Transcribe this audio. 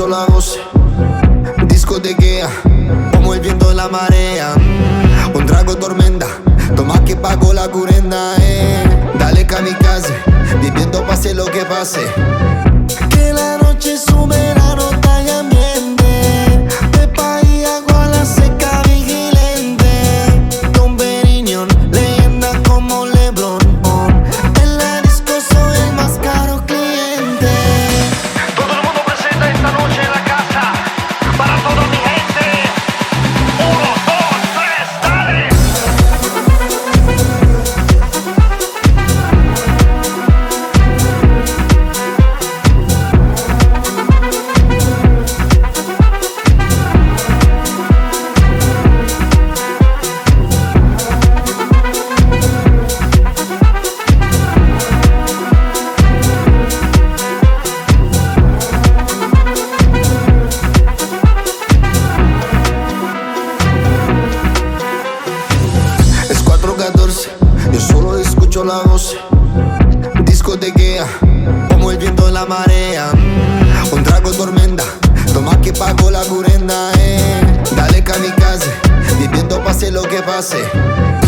la voz. Discotequea como el viento en la marea. Un trago tormenta, toma que pago la curenda. Dale kamikaze, viviendo pase lo que pase. Que la noche es un verano tan ambiente. De país agua la seca vigilante. Don Perignon, leyenda como LeBron. En la disco soy el más caro cliente. Todo el mundo presente esta noche en la casa. Para toda mi gente. 1, 2, 3, dale. Es 4:14, yo solo escucho la voz. Discotequea como el viento en la marea. Un trago tormenta, toma que pago la curenda. Dale kamikaze, viviendo pase lo que pase.